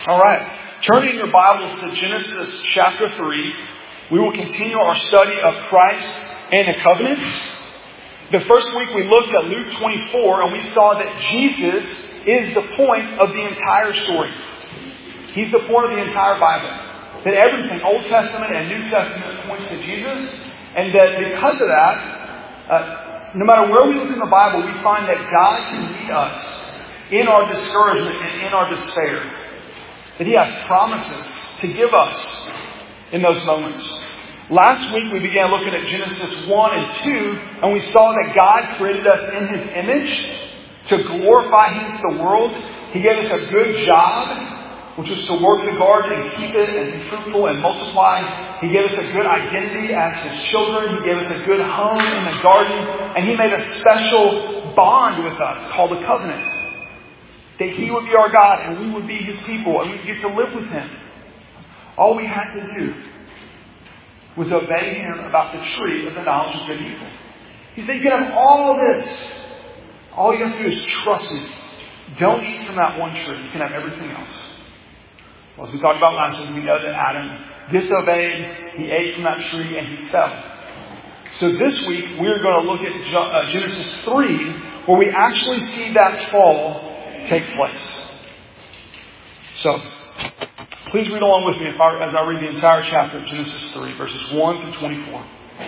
All right. Turning your Bibles to Genesis chapter 3, we will continue our study of Christ and the covenants. The first week we looked at Luke 24 and we saw that Jesus is the point of the entire story. He's the point of the entire Bible. That everything, Old Testament and New Testament, points to Jesus. And that because of that, no matter where we look in the Bible, we find that God can lead us in our discouragement and in our despair. That He has promises to give us in those moments. Last week we began looking at Genesis 1 and 2, and we saw that God created us in His image to glorify Him to the world. He gave us a good job, which was to work the garden and keep it and be fruitful and multiply. He gave us a good identity as His children. He gave us a good home in the garden. And He made a special bond with us called a covenant. That He would be our God and we would be His people and we'd get to live with Him. All we had to do was obey Him about the tree of the knowledge of good and evil. He said, you can have all this. All you have to do is trust Me. Don't eat from that one tree. You can have everything else. Well, as we talked about last week, we know that Adam disobeyed. He ate from that tree and he fell. So this week, we're going to look at Genesis 3, where we actually see that fall take place. So, please read along with me as I read the entire chapter of Genesis 3, verses 1 through 24.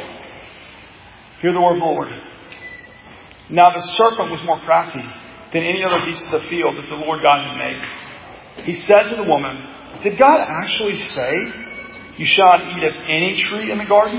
Hear the word of the Lord. Now the serpent was more crafty than any other beast of the field that the Lord God had made. He said to the woman, did God actually say, you shall not eat of any tree in the garden?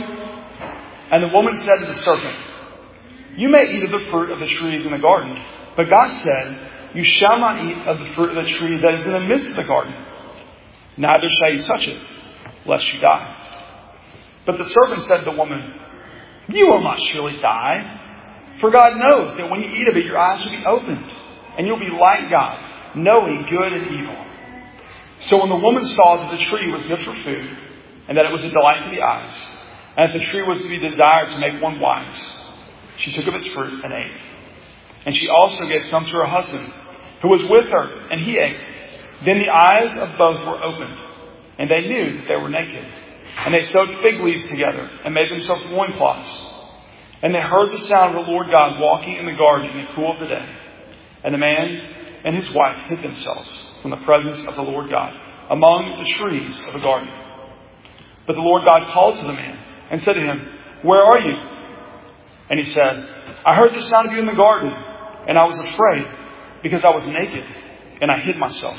And the woman said to the serpent, you may eat of the fruit of the trees in the garden, but God said, you shall not eat of the fruit of the tree that is in the midst of the garden. Neither shall you touch it, lest you die. But the serpent said to the woman, you will not surely die. For God knows that when you eat of it, your eyes will be opened, and you'll be like God, knowing good and evil. So when the woman saw that the tree was good for food, and that it was a delight to the eyes, and that the tree was to be desired to make one wise, she took of its fruit and ate. And she also gave some to her husband, who was with her, and he ate. Then the eyes of both were opened, and they knew that they were naked. And they sewed fig leaves together, and made themselves loincloths. And they heard the sound of the Lord God walking in the garden in the cool of the day. And the man and his wife hid themselves from the presence of the Lord God among the trees of the garden. But the Lord God called to the man and said to him, where are you? And he said, I heard the sound of you in the garden, and I was afraid because I was naked, and I hid myself.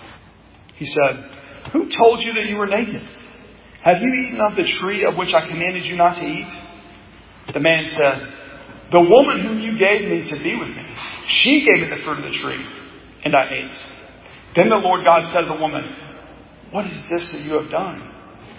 He said, who told you that you were naked? Have you eaten of the tree of which I commanded you not to eat? The man said, the woman whom you gave me to be with me, she gave me the fruit of the tree, and I ate. Then the Lord God said to the woman, what is this that you have done?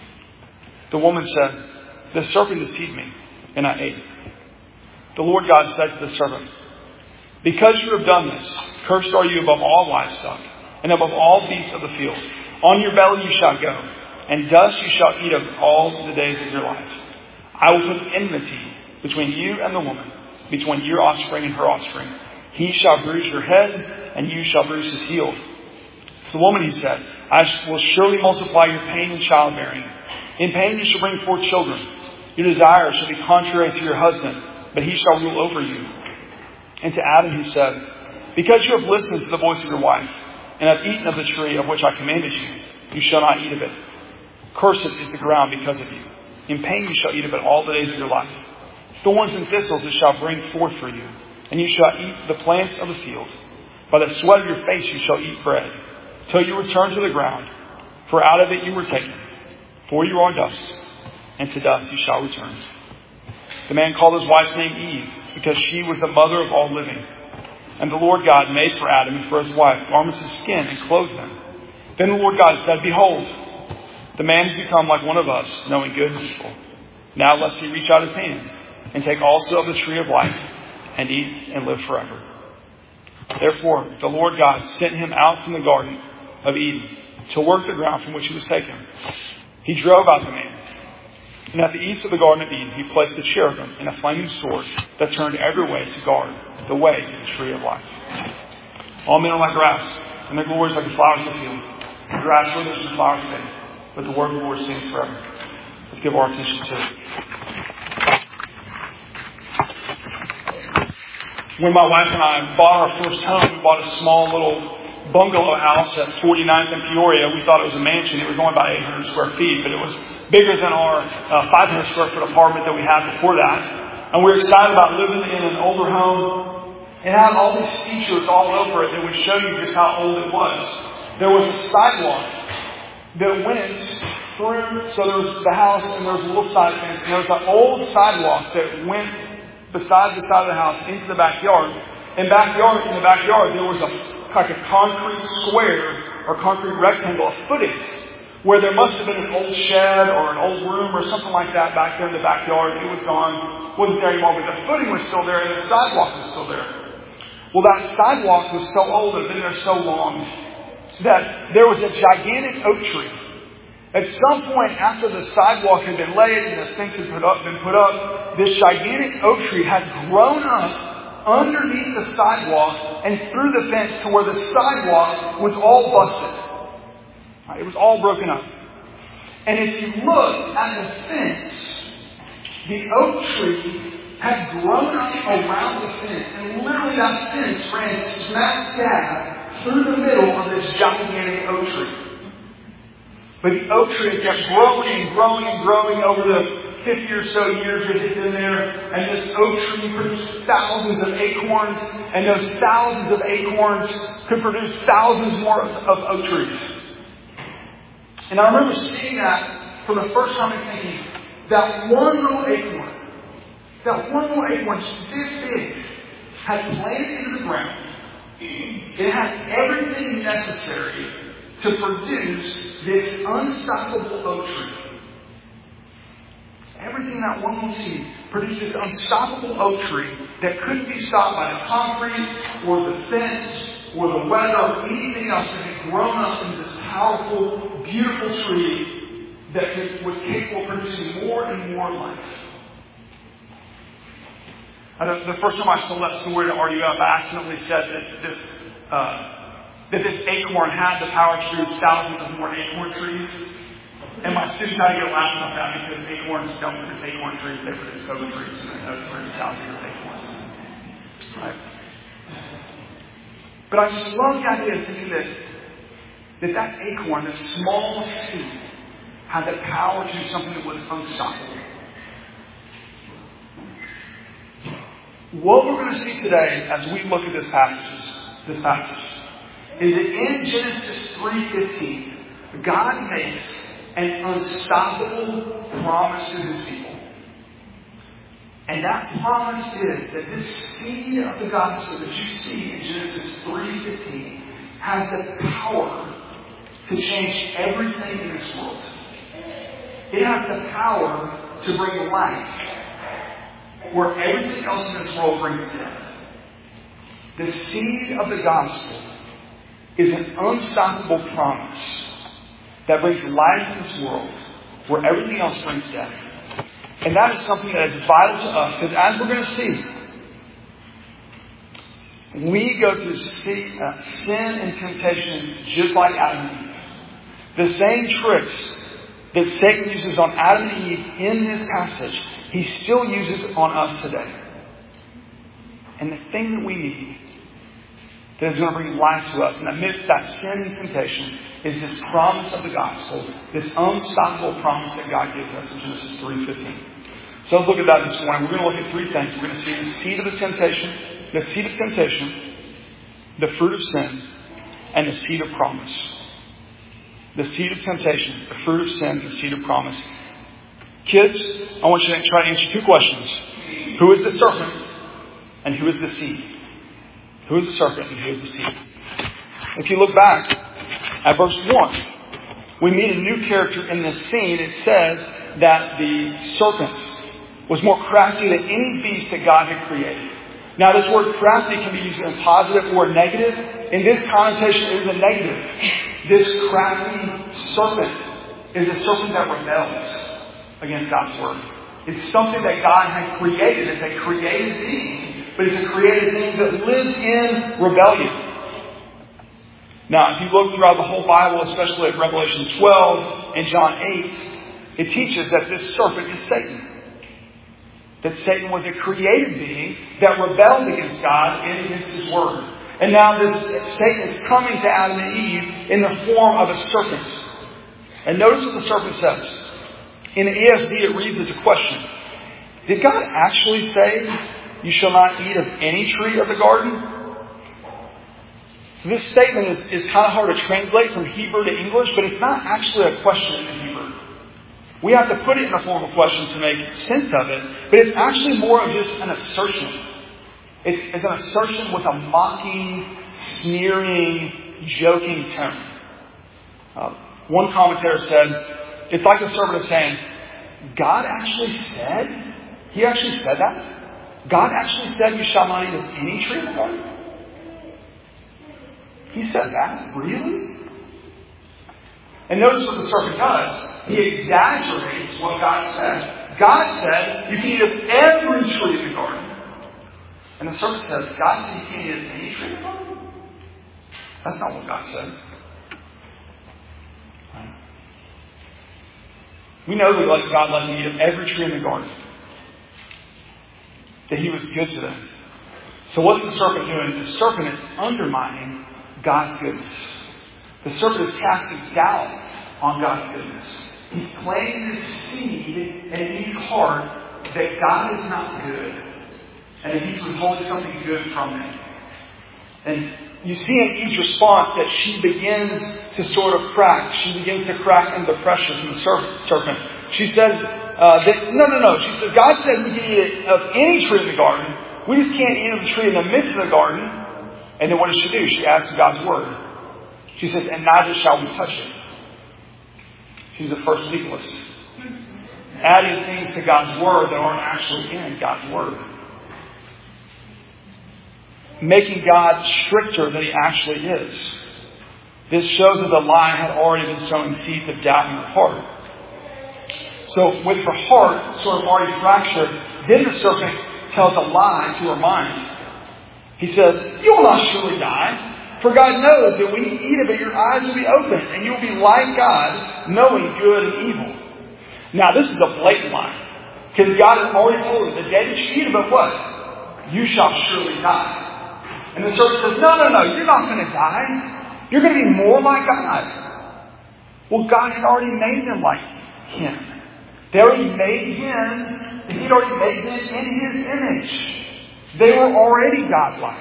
The woman said, the serpent deceived me, and I ate. The Lord God said to the serpent, because you have done this, cursed are you above all livestock, and above all beasts of the field. On your belly you shall go, and dust you shall eat of all the days of your life. I will put enmity between you and the woman, between your offspring and her offspring. He shall bruise your head, and you shall bruise his heel. To the woman he said, I will surely multiply your pain in childbearing. In pain you shall bring forth children. Your desire shall be contrary to your husband, but he shall rule over you. And to Adam he said, because you have listened to the voice of your wife, and have eaten of the tree of which I commanded you, you shall not eat of it. Cursed is the ground because of you. In pain you shall eat of it all the days of your life. Thorns and thistles it shall bring forth for you, and you shall eat the plants of the field. By the sweat of your face you shall eat bread, till you return to the ground. For out of it you were taken. For you are dust, and to dust you shall return. The man called his wife's name Eve, because she was the mother of all living. And the Lord God made for Adam and for his wife garments of skin and clothed them. Then the Lord God said, behold, the man has become like one of us, knowing good and evil. Now lest he reach out his hand and take also of the tree of life and eat and live forever. Therefore, the Lord God sent him out from the garden of Eden to work the ground from which he was taken. He drove out the man. And at the east of the Garden of Eden, he placed the cherubim and a flaming sword that turned every way to guard the way to the tree of life. All men are like grass, and their glory is like the flowers of the field. The grass withers and the flowers fade, but the word of the Lord stands forever. Let's give our attention to it. When my wife and I bought our first home, we bought a small little bungalow house at 49th and Peoria. We thought it was a mansion. It was only about 800 square feet, but it was bigger than our 500 square foot apartment that we had before that. And we were excited about living in an older home. It had all these features all over it that would show you just how old it was. There was a sidewalk that went through, so there was the house and there was a little side fence, and there was an old sidewalk that went beside the side of the house into the backyard. In the backyard, there was like a concrete square or concrete rectangle, a footing, where there must have been an old shed or an old room or something like that back there in the backyard. It was gone, wasn't there anymore, but the footing was still there and the sidewalk was still there. Well, that sidewalk was so old and had been there so long that there was a gigantic oak tree. At some point after the sidewalk had been laid and the fence had been put up, this gigantic oak tree had grown up underneath the sidewalk and through the fence to where the sidewalk was all busted. It was all broken up. And if you look at the fence, the oak tree had grown up around the fence, and literally that fence ran smack dab through the middle of this gigantic oak tree. But the oak tree had kept growing and growing and growing over the 50 or so years it had been there. And this oak tree produced thousands of acorns. And those thousands of acorns could produce thousands more of oak trees. And I remember seeing that for the first time and thinking, that one little acorn, just this big, had planted into the ground. It has everything necessary to produce this unstoppable oak tree. Everything in that one little seed produced this unstoppable oak tree that couldn't be stopped by the concrete or the fence or the weather or anything else that had grown up into this powerful, beautiful tree that was capable of producing more and more life. The first time I told that story to RUF, I accidentally said that this acorn had the power to produce thousands of more acorn trees. And my students had to get laughing about that because acorns don't produce acorn trees, they produce oak trees, and they produce thousands of acorns. Right? But I just love the idea of thinking that acorn, this small seed, had the power to do something that was unstoppable. What we're going to see today as we look at this passage, is that in Genesis 3:15, God makes an unstoppable promise to His people. And that promise is that this seed of the gospel that you see in Genesis 3:15 has the power to change everything in this world. It has the power to bring life where everything else in this world brings death. The seed of the gospel is an unstoppable promise that brings life in this world where everything else brings death. And that is something that is vital to us, because as we're going to see, we go through sin and temptation just like Adam and Eve. The same tricks that Satan uses on Adam and Eve in this passage, he still uses on us today. And the thing that we need that is going to bring life to us, and amidst that sin and temptation, is this promise of the gospel, this unstoppable promise that God gives us in Genesis 3:15. So let's look at that this morning. We're going to look at three things. We're going to see the seed of the temptation, the fruit of sin, and the seed of promise. The seed of temptation, the fruit of sin, the seed of promise. Kids, I want you to try to answer two questions. Who is the serpent and who is the seed? Who is the serpent and who is the seed? If you look back at verse 1, we meet a new character in this scene. It says that the serpent was more crafty than any beast that God had created. Now, this word crafty can be used in positive or negative. In this connotation, it is a negative. This crafty serpent is a serpent that rebels against God's word. It's something that God had created. It's a created being, but it's a created being that lives in rebellion. Now, if you look throughout the whole Bible, especially at Revelation 12 and John 8, it teaches that this serpent is Satan. That Satan was a created being that rebelled against God and against His Word. And now this Satan is coming to Adam and Eve in the form of a serpent. And notice what the serpent says. In the ESV it reads as a question. Did God actually say, you shall not eat of any tree of the garden? So this statement is kind of hard to translate from Hebrew to English, but it's not actually a question in Hebrew. We have to put it in the form of a question to make sense of it, but it's actually more of just an assertion. It's an assertion with a mocking, sneering, joking tone. One commentator said, it's like the serpent is saying, God actually said? He actually said that? God actually said you shall not eat of any tree in the garden? He said that? Really? And notice what the serpent does. He exaggerates what God said. God said you can eat of every tree in the garden. And the serpent says, God said you can't eat of any tree in the garden? That's not what God said. Right? We know that God let them eat of every tree in the garden. That He was good to them. So what's the serpent doing? The serpent is undermining God's goodness. The serpent is casting doubt on God's goodness. He's planting this seed in Eve's heart that God is not good. And that He's withholding something good from them. And you see in Eve's response that she begins to sort of crack. She begins to crack under the pressure from the serpent. She says, no. She says, God said we can eat of any tree in the garden. We just can't eat of the tree in the midst of the garden. And then what does she do? She asks God's word. She says, and neither shall we touch it. She's the first legalist. Adding things to God's word that aren't actually in God's word. Making God stricter than He actually is. This shows that the lie had already been sowing seeds of doubt in her heart. So with her heart sort of already fractured, then the serpent tells a lie to her mind. He says, you will not surely die. For God knows that when you eat of it, your eyes will be opened, and you will be like God, knowing good and evil. Now, this is a blatant lie. Because God has already told her, the day that you eat of it, what? You shall surely die. And the serpent says, no, you're not going to die. You're going to be more like God. Well, God had already made them like Him. They already made Him, and He'd already made them in His image. They were already godlike.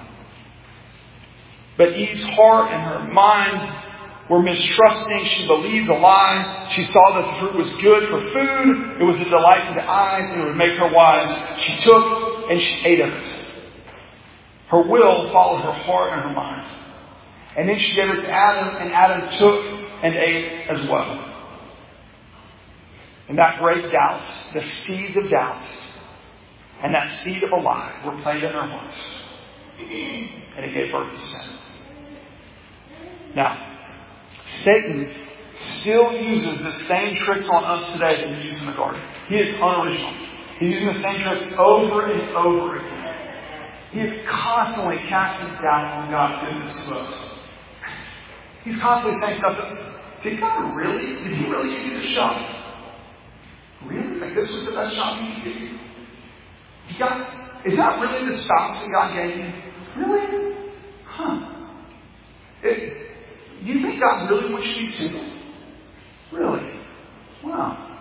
But Eve's heart and her mind were mistrusting. She believed the lie. She saw that the fruit was good for food. It was a delight to the eyes, and it would make her wise. She took and she ate of it. Her will followed her heart and her mind. And then she gave it to Adam, and Adam took and ate as well. And that great doubt, the seeds of doubt, and that seed of a lie were planted in her hearts. And it gave birth to sin. Now, Satan still uses the same tricks on us today that he used in the garden. He is unoriginal. He's using the same tricks over and over again. He is constantly casting doubt on God's goodness to us. He's constantly saying stuff that, did he really give you this shot? Really? Like this was the best shot he could give you? Is that really the spouse that God gave you? Really? Huh. Do you think God really wants you to be single? Really? Wow.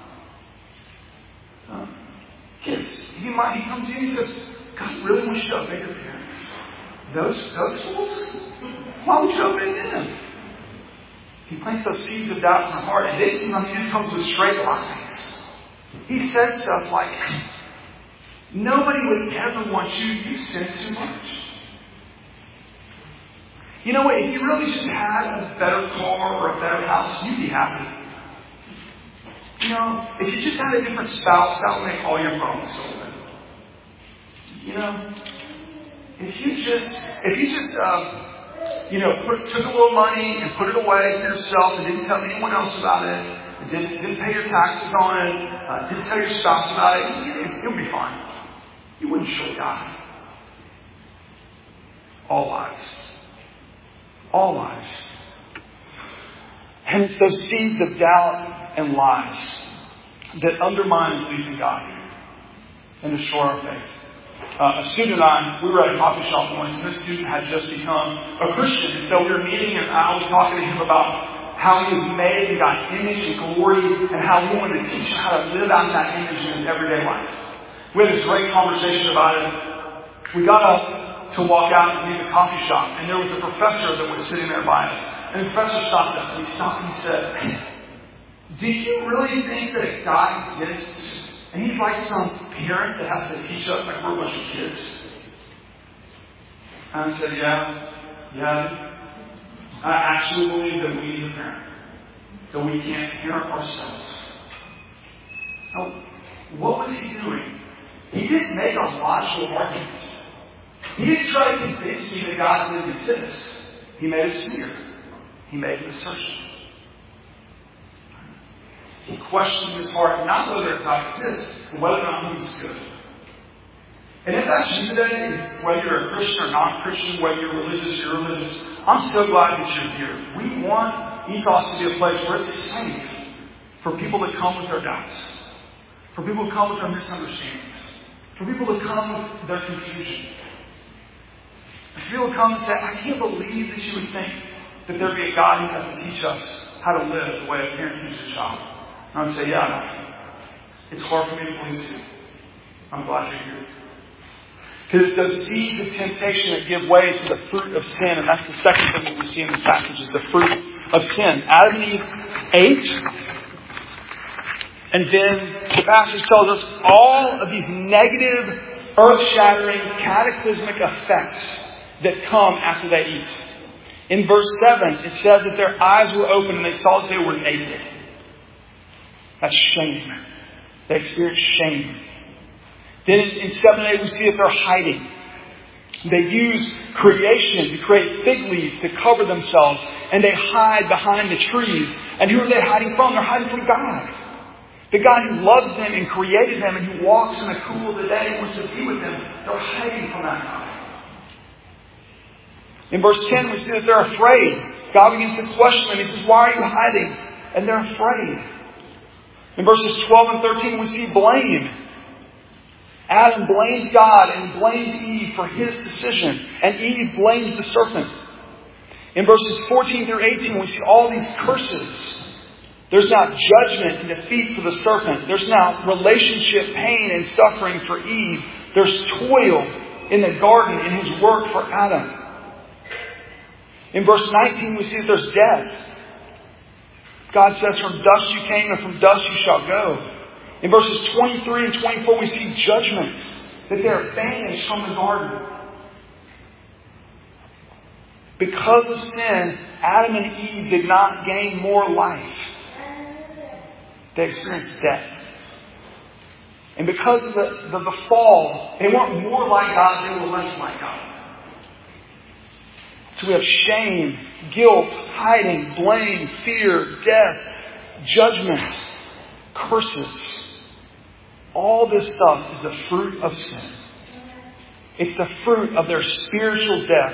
Kids, he comes to you and he says, God really wants you to obey your parents. Those fools? Why would you obey them? He plants those seeds of doubt in the heart, and then sometimes he just comes with straight lies. He says stuff like, nobody would ever want you. You sin too much. You know what? If you really just had a better car or a better house, you'd be happy. You know, if you just had a different spouse, that would make all your problems go away. You know, if you just took a little money and put it away for yourself and didn't tell anyone else about it, didn't pay your taxes on it, didn't tell your spouse about it, it would be fine. You wouldn't surely die. All lies. All lies. And it's those seeds of doubt and lies that undermine belief in God and destroy our faith. A student and I, we were at a coffee shop once, and this student had just become a Christian. And so we were meeting, and I was talking to him about how he was made in God's image and glory, and how we wanted to teach him how to live out that image in his everyday life. We had this great conversation about it. We got up to walk out and leave the coffee shop, and there was a professor that was sitting there by us. And the professor stopped us, and he stopped and he said, "Do you really think that God exists? And he's like some parent that has to teach us like we're a bunch of kids?" And I said, yeah. I actually believe that we need a parent. That we can't parent ourselves. Now, what was he doing? He didn't make a logical argument. He didn't try to convince me that God didn't exist. He made a sneer. He made an assertion. He questioned his heart, not whether God exists, but whether or not he was good. And if that's you today, whether you're a Christian or not Christian, whether you're religious or irreligious, I'm so glad that you're here. We want Ethos to be a place where it's safe for people to come with their doubts, for people to come with their misunderstandings, for people to come with their confusion. For people to come and say, "I can't believe that you would think that there'd be a God who has to teach us how to live the way a parent teaches a child." And I would say, yeah, it's hard for me to believe too. I'm glad you're here. Because it's those seeds of temptation that give way to the fruit of sin. And that's the second thing that we see in this passage is the fruit of sin. Adam and Eve ate. And then the passage tells us all of these negative, earth-shattering, cataclysmic effects that come after they eat. In verse 7, it says that their eyes were open and they saw that they were naked. That's shame. They experience shame. Then in 7 and 8, we see that they're hiding. They use creation to create fig leaves to cover themselves. And they hide behind the trees. And who are they hiding from? They're hiding from God. The God who loves them and created them and who walks in the cool of the day and wants to be with them. They're hiding from that God. In verse 10, we see that they're afraid. God begins to question them. He says, "Why are you hiding?" And they're afraid. In verses 12 and 13, we see blame. Adam blames God and blames Eve for his decision. And Eve blames the serpent. In verses 14 through 18, we see all these curses. There's now judgment and defeat for the serpent. There's now relationship pain and suffering for Eve. There's toil in the garden in his work for Adam. In verse 19, we see that there's death. God says, "From dust you came and from dust you shall go." In verses 23 and 24, we see judgment, that they're banished from the garden. Because of sin, Adam and Eve did not gain more life. They experienced death. And because of the fall, they weren't more like God, they were less like God. So we have shame, guilt, hiding, blame, fear, death, judgment, curses. All this stuff is the fruit of sin. It's the fruit of their spiritual death.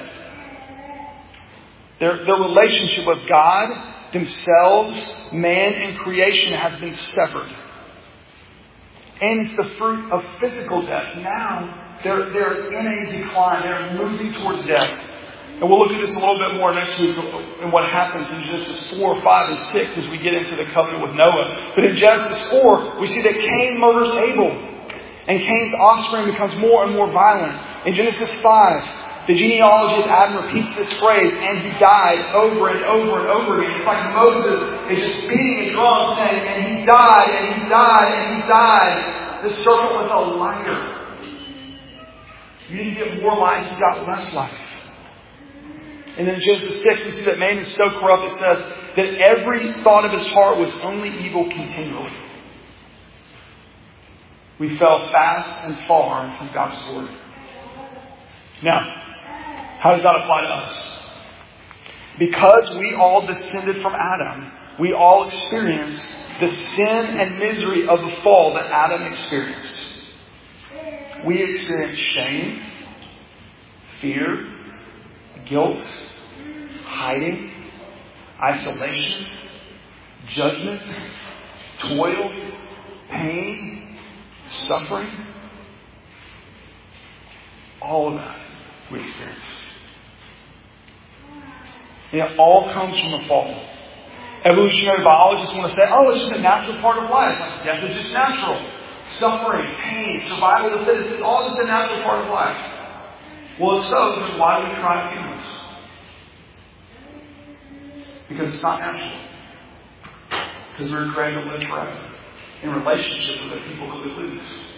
Their relationship with God, themselves, man, and creation has been severed. And it's the fruit of physical death. Now, they're in a decline. They're moving towards death. And we'll look at this a little bit more next week and what happens in Genesis 4, 5, and 6 as we get into the covenant with Noah. But in Genesis 4, we see that Cain murders Abel. And Cain's offspring becomes more and more violent. In Genesis 5, the genealogy of Adam repeats this phrase, "and he died," over and over and over again. It's like Moses is just beating a drum saying, "and he died, and he died, and he died." The serpent was a liar. You didn't get more life, you got less life. And then in Genesis 6, we see that man is so corrupt, it says that every thought of his heart was only evil continually. We fell fast and far from God's glory. Now, how does that apply to us? Because we all descended from Adam, we all experience the sin and misery of the fall that Adam experienced. We experience shame, fear, guilt, hiding, isolation, judgment, toil, pain, suffering. All of that we experience. And it all comes from the fall. Evolutionary biologists want to say, oh, it's just a natural part of life. Like death is just natural. Suffering, pain, survival of the fittest, it's all just a natural part of life. Well, it's so, then why do we cry at funerals? Because it's not natural. Because we were created to live forever in relationship with the people who we lose.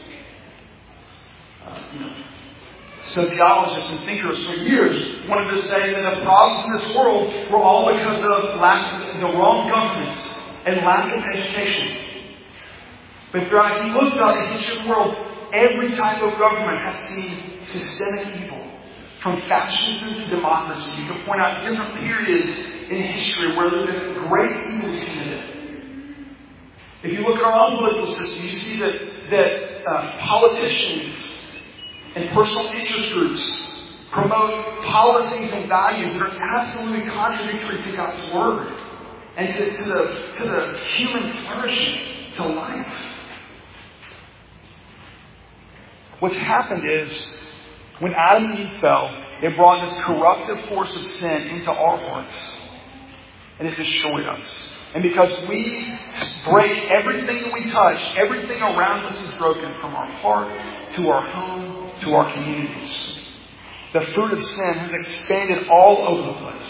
Sociologists and thinkers for years wanted to say that the problems in this world were all because of the wrong government and lack of education. But if you look at the history of the world, every type of government has seen systemic evil. From fascism to democracy. You can point out different periods in history where there have been great evils committed. If you look at our own political system, you see that politicians and personal interest groups promote policies and values that are absolutely contradictory to God's Word and to the human flourishing, to life. What's happened is, when Adam and Eve fell, it brought this corruptive force of sin into our hearts. And it destroyed us. And because we break everything that we touch, everything around us is broken, from our heart to our home to our communities. The fruit of sin has expanded all over the place.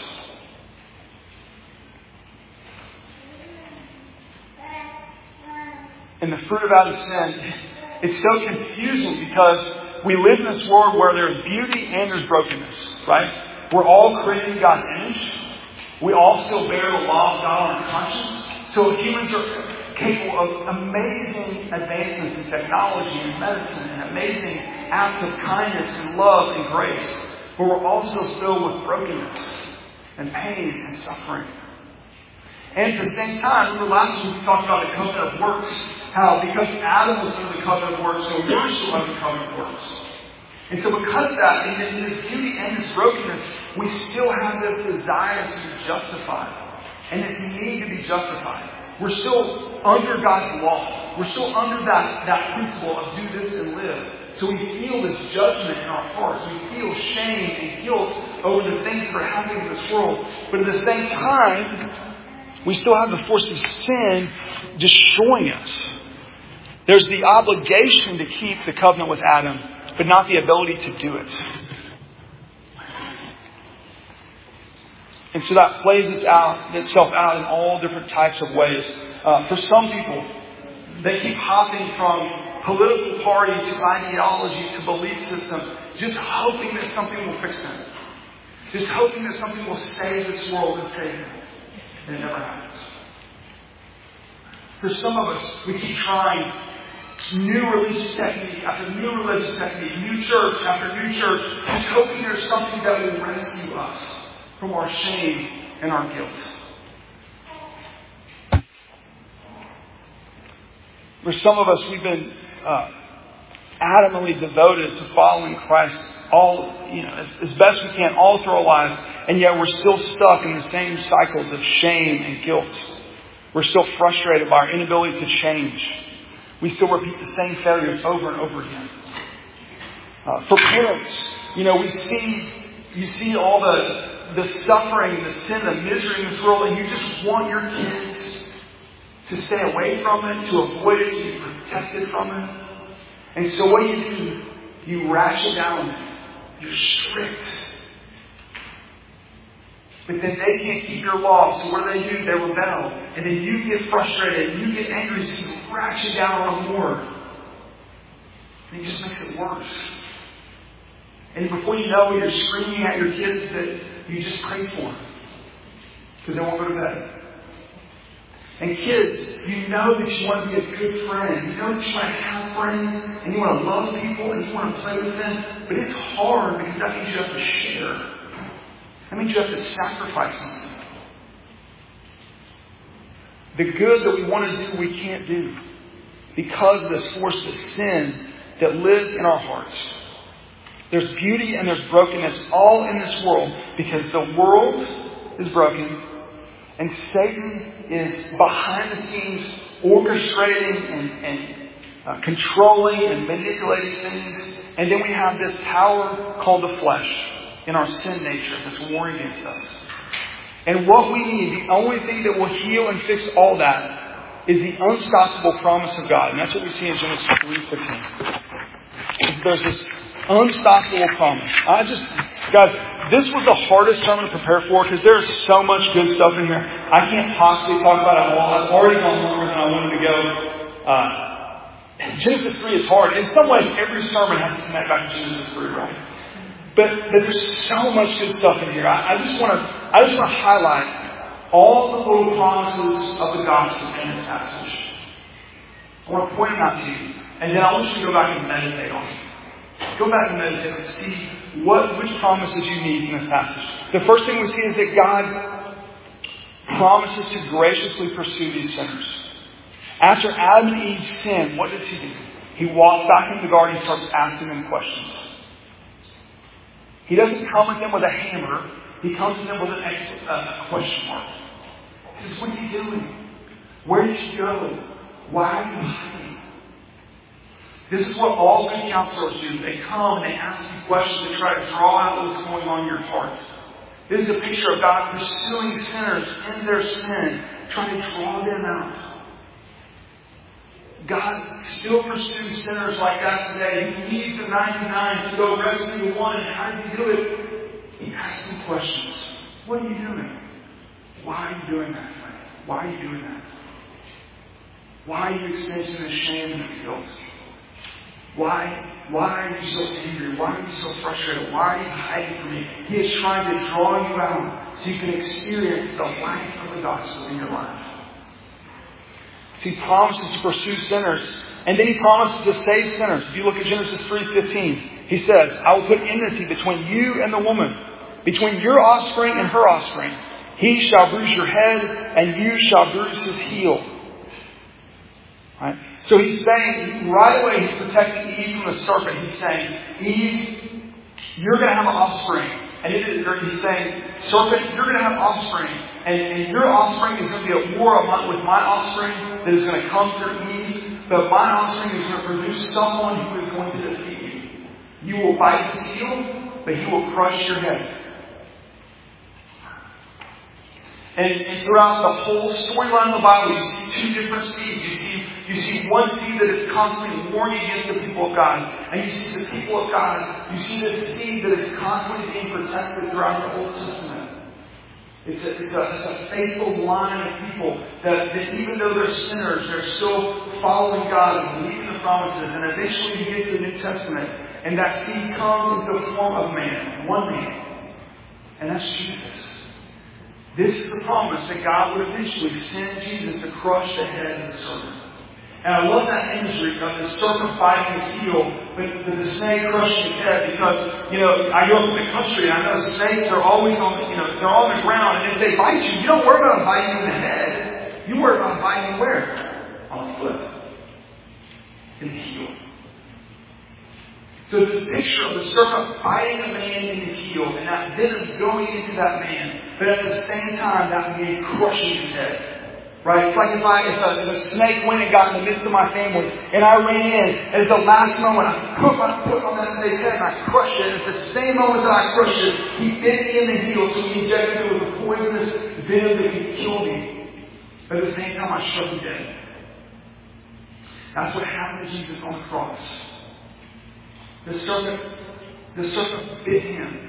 And the fruit of Adam's sin, it's so confusing because we live in this world where there's beauty and there's brokenness, right? We're all created in God's image. We all still bear the law of God on our conscience. So humans are capable of amazing advancements in technology and medicine and amazing acts of kindness and love and grace. But we're also filled with brokenness and pain and suffering. And at the same time, remember last week we talked about the covenant of works. How because Adam was under the covenant of works, so we're still under the covenant of works. And so because of that, in this beauty and this brokenness, we still have this desire to be justified. And this need to be justified. We're still under God's law. We're still under that principle of do this and live. So we feel this judgment in our hearts. We feel shame and guilt over the things that are happening in this world. But at the same time, we still have the force of sin destroying us. There's the obligation to keep the covenant with Adam, but not the ability to do it. And so that plays itself out in all different types of ways. For some people, they keep hopping from political party to ideology to belief system, just hoping that something will fix them. Just hoping that something will save this world and save them. And it never happens. For some of us, we keep trying new religious technique after new religious technique, new church after new church, just hoping there's something that will rescue us from our shame and our guilt. For some of us, we've been adamantly devoted to following Christ as best we can all through our lives, and yet we're still stuck in the same cycles of shame and guilt. We're still frustrated by our inability to change. We still repeat the same failures over and over again. For parents, you see all the suffering, the sin, the misery in this world, and you just want your kids to stay away from it, to avoid it, to be protected from it. And so what do? You ratchet down. You're strict. But then they can't keep your law, so what do? They rebel. And then you get frustrated, and you get angry, so you ratchet down on more. And it just makes it worse. And before you know it, you're screaming at your kids that you just prayed for them. Because they won't go to bed. And kids, you know that you want to be a good friend. You know that you want to have friends, and you want to love people, and you want to play with them. But it's hard because that means you have to share. That means you have to sacrifice something. The good that we want to do, we can't do. Because of this force of sin that lives in our hearts. There's beauty and there's brokenness all in this world because the world is broken. And Satan is behind the scenes orchestrating and controlling and manipulating things. And then we have this power called the flesh in our sin nature that's warring against us. And what we need, the only thing that will heal and fix all that is the unstoppable promise of God. And that's what we see in Genesis 3:15. There's this unstoppable promise. Guys, this was the hardest sermon to prepare for because there's so much good stuff in here. I can't possibly talk about it all. I've already gone longer than I wanted to go. Genesis 3 is hard. In some ways, every sermon has to connect back to Genesis 3, right? But there's so much good stuff in here. I just want to highlight all the little promises of the gospel in this passage. I want to point them out to you. And then I want you to go back and meditate on them. Go back and meditate and see which promises you need in this passage. The first thing we see is that God promises to graciously pursue these sinners. After Adam and Eve sinned, what does he do? He walks back into the garden and starts asking them questions. He doesn't come at them with a hammer. He comes at them with a question mark. He says, what are you doing? Where did you go? Why are you hiding? This is what all good counselors do. They come and they ask you questions to try to draw out what's going on in your heart. This is a picture of God pursuing sinners in their sin, trying to draw them out. God still pursues sinners like that today. He needs the 99 to go rescue the one. And how does he do it? He asks them questions. What are you doing? Why are you doing that, friend? Why are you doing that? Why are you experiencing the shame and the guilt? Why are you so angry? Why are you so frustrated? Why are you hiding from me? He is trying to draw you out so you can experience the life of the gospel in your life. So he promises to pursue sinners. And then he promises to save sinners. If you look at Genesis 3:15, he says, I will put enmity between you and the woman, between your offspring and her offspring. He shall bruise your head, and you shall bruise his heel. Right? So he's saying, right away, he's protecting Eve from the serpent. He's saying, Eve, you're going to have an offspring. And he's saying, serpent, you're going to have offspring. And your offspring is going to be at war with my offspring that is going to come through Eve. But my offspring is going to produce someone who is going to defeat you. You will bite his heel, but he will crush your head. And throughout the whole storyline of the Bible, you see two different seeds. You see one seed that is constantly warring against the people of God. And you see the people of God. You see this seed that is constantly being protected throughout the Old Testament. It's a faithful line of people that even though they're sinners, they're still following God and believing the promises. And eventually you get to the New Testament. And that seed comes into the form of man. One man. And that's Jesus. This is the promise that God would eventually send Jesus to crush the head of the serpent. And I love that imagery of the serpent biting his heel, but the snake crushing his head because, I grew up in the country and I know snakes are always on the ground. And if they bite you, you don't worry about them biting you in the head. You worry about them biting you where? On the foot. In the heel. So it's a picture of the serpent biting a man in the heel and that venom going into that man. But at the same time, that man crushing his head. Right? It's like if a snake went and got in the midst of my family and I ran in, and at the last moment I put my foot on that snake's head and I crushed it. And at the same moment that I crushed it, he bit me in the heel, so he injected me with a poisonous venom that could kill me. But at the same time, I struck him dead. That's what happened to Jesus on the cross. The serpent bit him.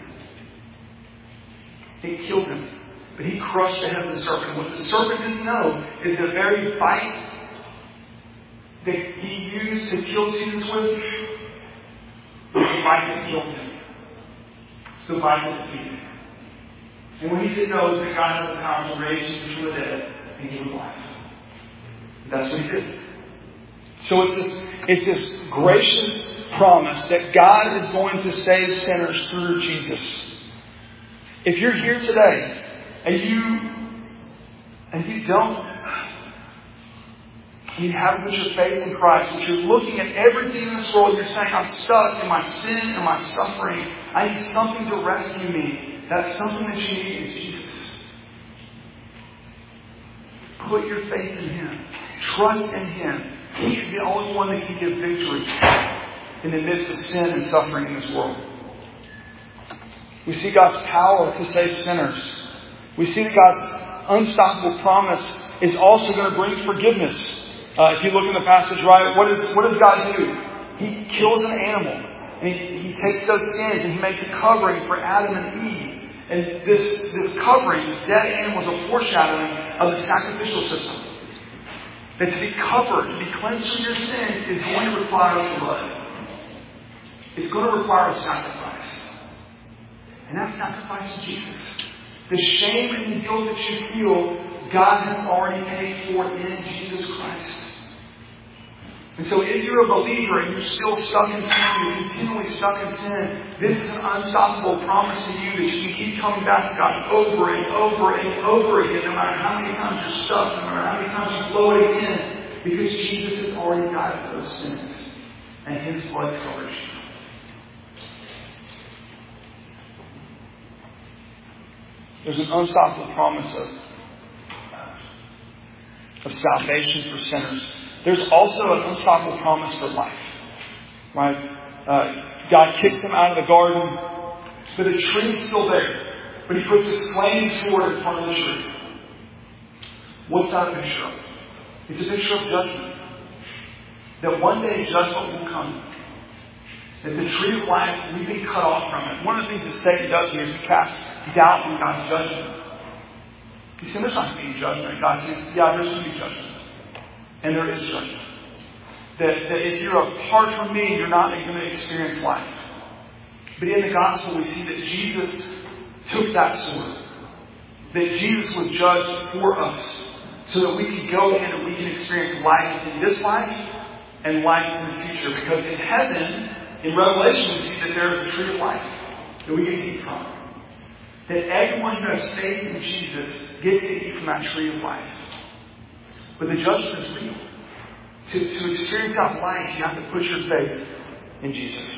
It killed him. But he crushed the head of the serpent. What the serpent didn't know is the very bite that he used to kill Jesus with was the bite that killed him. It's the bite that defeated him. And what he didn't know is that God has the power to raise Jesus from the dead and give him life. That's what he did. So it's this gracious promise that God is going to save sinners through Jesus. If you're here today and you haven't put your faith in Christ, but you're looking at everything in this world, you're saying, I'm stuck in my sin and my suffering. I need something to rescue me. That's something that you need is Jesus. Put your faith in Him. Trust in Him. He's the only one that can give victory in the midst of sin and suffering in this world. We see God's power to save sinners. We see that God's unstoppable promise is also going to bring forgiveness. If you look in the passage, right, what does God do? He kills an animal. And he takes those skins and He makes a covering for Adam and Eve. And this covering, this dead animal, is a foreshadowing of the sacrificial system. That to be covered, to be cleansed from your sins, is going to require blood. It's going to require a sacrifice. And that sacrifice is Jesus. The shame and the guilt that you feel, God has already paid for in Jesus Christ. And so if you're a believer and you're still stuck in sin, you're continually stuck in sin, this is an unstoppable promise to you that you can keep coming back to God over and over and over again, no matter how many times you're stuck, no matter how many times you blow it again, because Jesus has already died for those sins. And His blood covers you. There's an unstoppable promise of salvation for sinners. There's also an unstoppable promise for life. Right? God kicks them out of the garden, but the tree is still there. But He puts His flaming sword in front of the tree. What's that a picture of? It's a picture of judgment. That one day judgment will come. That the tree of life, we've been cut off from it. One of the things that Satan does here is he casts doubt in God's judgment. He said, there's not going to be judgment. And God says, yeah, there's going to be judgment. And there is judgment. That if you're apart from me, you're not going to experience life. But in the gospel, we see that Jesus took that sword. That Jesus was judged for us. So that we can go in and we can experience life in this life and life in the future. Because in heaven, in Revelation, we see that there is a tree of life that we get to eat from. That everyone who has faith in Jesus gets to eat from that tree of life. But the judgment is real. To experience that life, you have to put your faith in Jesus.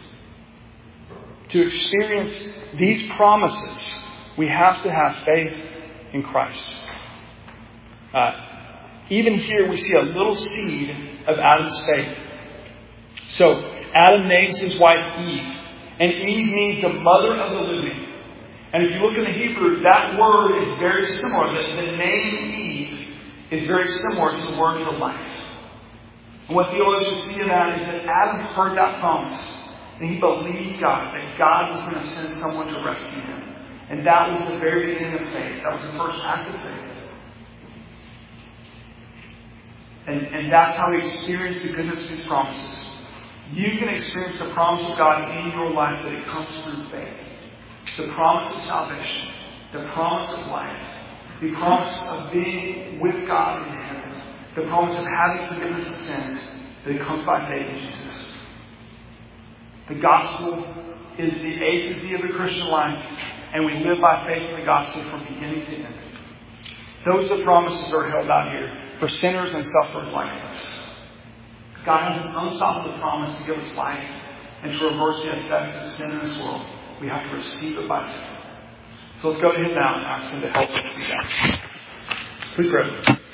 To experience these promises, we have to have faith in Christ. Even here, we see a little seed of Adam's faith. So, Adam names his wife Eve. And Eve means the mother of the living. And if you look in the Hebrew, that word is very similar. The name Eve is very similar to the word for life. And what theologians see in that is that Adam heard that promise. And he believed God, that God was going to send someone to rescue him. And that was the very beginning of faith. That was the first act of faith. And that's how we experience the goodness of His promises. You can experience the promise of God in your life, that it comes through faith. The promise of salvation. The promise of life. The promise of being with God in heaven. The promise of having forgiveness of sins. That it comes by faith in Jesus. The gospel is the A to Z of the Christian life. And we live by faith in the gospel from beginning to end. Those are the promises that are held out here for sinners and sufferers like us. God has an unstoppable promise to give us life and to reverse the effects of sin in this world. We have to receive it by faith. So let's go to Him now and ask Him to help us do that. Please pray.